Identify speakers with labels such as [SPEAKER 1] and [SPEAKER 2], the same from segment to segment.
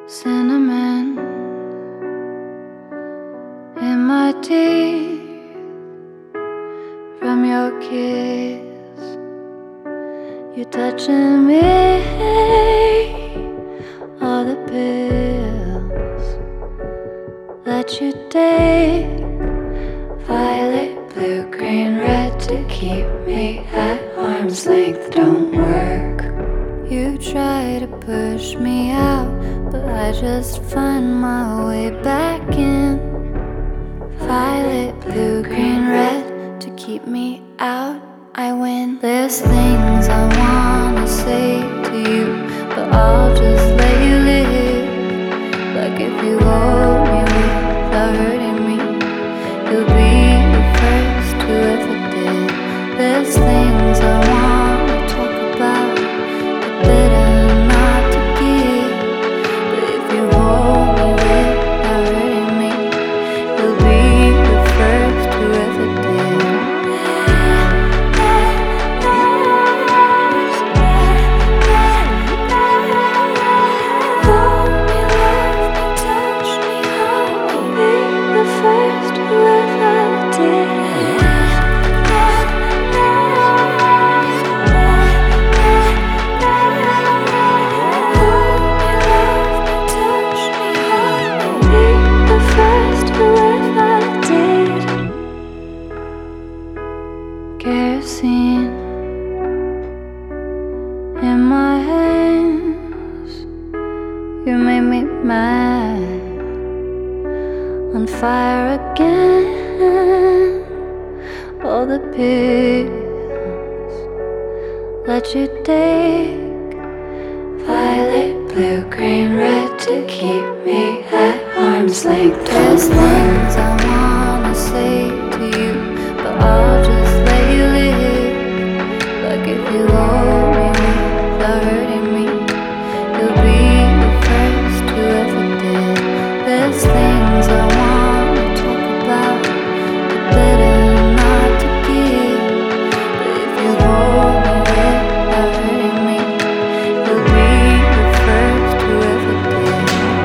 [SPEAKER 1] cinnamon in my teeth from your kiss. You're touching me, all the pills that you take, violet, blue, green, red, to keep me at arm's length don't work. You try to push me out, but I just find my way back in. Violet, blue, green, red, to keep me out, I win. There's things I wanna say to you, but I'll just let you live. Like if you hold me without hurting me, you'll be the first who ever did. There's things I wanna talk about, but better not to give. But if you hold me without hurting me, you'll be the first who ever did. Hold me, love me, touch me, hold me, be the first who ever did. Kerosene in my hands, you made me mad, on fire again. All the pills that you take, violet, blue, green, red, to keep me at arm's length. There's things I wanna say to you, but I'll just let you live. Like if you hold me without hurting me, you'll be the first who ever did. There's things I wanna talk about, but better not to give. But if you hold me without hurting me, you'll be the first who ever did.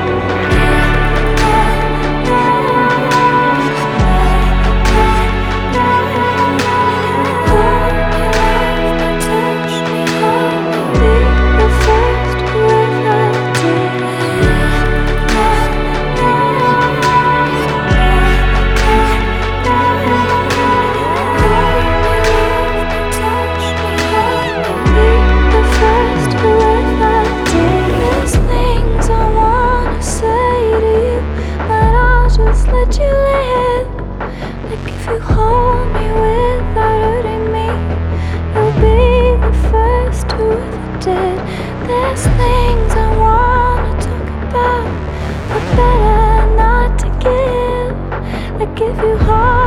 [SPEAKER 1] Let you live. Like if you hold me without hurting me, you'll be the first who ever did. There's things I wanna talk about, but better not to give. Like if you hold